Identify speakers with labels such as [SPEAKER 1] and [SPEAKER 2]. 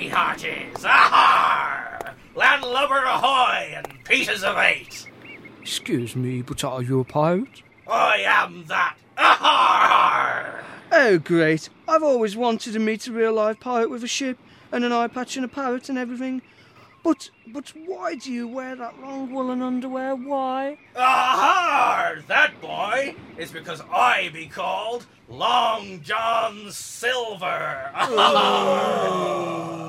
[SPEAKER 1] me hearties. Ahar! Landlubber ahoy and pieces of 8.
[SPEAKER 2] Excuse me, but are you a pirate?
[SPEAKER 1] I am that. Ahar!
[SPEAKER 2] Oh, great. I've always wanted to meet a real-life pirate with a ship and an eye patch and a parrot and everything. But why do you wear that long woolen underwear? Why?
[SPEAKER 1] Ahar! That, boy, is because I be called Long John Silver. Ahar!